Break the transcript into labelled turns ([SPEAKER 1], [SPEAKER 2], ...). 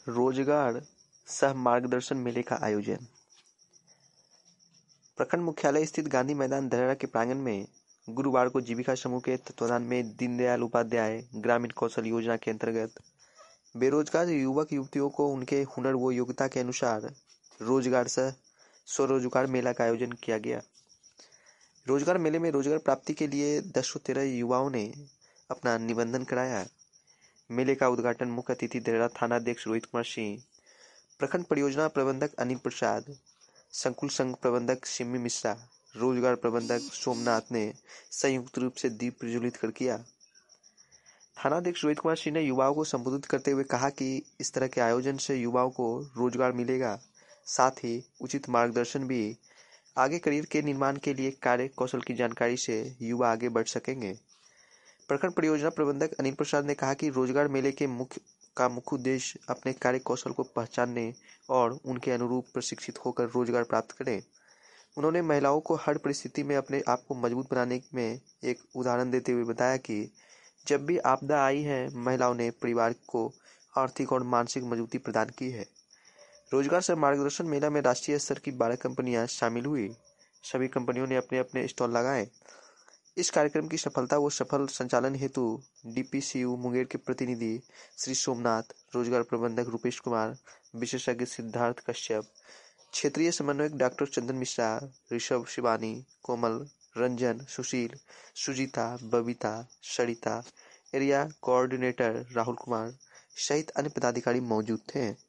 [SPEAKER 1] रोजगार सह मार्गदर्शन मेले का आयोजन। प्रखंड मुख्यालय स्थित गांधी मैदान धरेरा के प्रांगण में गुरुवार को जीविका समूह के तत्वाधान में दीनदयाल उपाध्याय ग्रामीण कौशल योजना के अंतर्गत बेरोजगार युवक युवतियों को उनके हुनर व योग्यता के अनुसार रोजगार सह स्वरोजगार मेला का आयोजन किया गया। रोजगार मेले में रोजगार प्राप्ति के लिए 1013 युवाओं ने अपना निबंधन कराया। मेले का उद्घाटन मुख्य अतिथि धरेरा थानाध्यक्ष रोहित कुमार सिंह, प्रखंड परियोजना प्रबंधक अनिल प्रसाद, संकुल संघ प्रबंधक सिम्मी मिश्रा, रोजगार प्रबंधक सोमनाथ ने संयुक्त रूप से दीप प्रज्वलित कर किया। थानाध्यक्ष रोहित कुमार सिंह ने युवाओं को संबोधित करते हुए कहा कि इस तरह के आयोजन से युवाओं को रोजगार मिलेगा, साथ ही उचित मार्गदर्शन भी। आगे करियर के निर्माण के लिए कार्य कौशल की जानकारी से युवा आगे बढ़ सकेंगे। प्रखंड परियोजना प्रबंधक अनिल प्रसाद ने कहा कि रोजगार मेले के मुख्य उद्देश्य अपने कार्य कौशल को पहचानने और उनके अनुरूप प्रशिक्षित होकर रोजगार प्राप्त करें। उन्होंने महिलाओं को हर परिस्थिति में अपने आप को मजबूत बनाने में एक उदाहरण देते हुए बताया कि जब भी आपदा आई है, महिलाओं ने परिवार को आर्थिक और मानसिक मजबूती प्रदान की है। रोजगार से मार्गदर्शन मेला में राष्ट्रीय स्तर की 12 कंपनियां शामिल हुई। सभी कंपनियों ने अपने अपने स्टॉल लगाए। इस कार्यक्रम की सफलता व सफल संचालन हेतु डीपीसीयू मुंगेर के प्रतिनिधि श्री सोमनाथ, रोजगार प्रबंधक रूपेश कुमार, विशेषज्ञ सिद्धार्थ कश्यप, क्षेत्रीय समन्वयक doctor Chandan Mishra, Rishabh, Shivani, Komal, Ranjan, Sushil, Sujeeta, Babita, Sarita, area coordinator Rahul Kumar सहित अन्य पदाधिकारी मौजूद थे।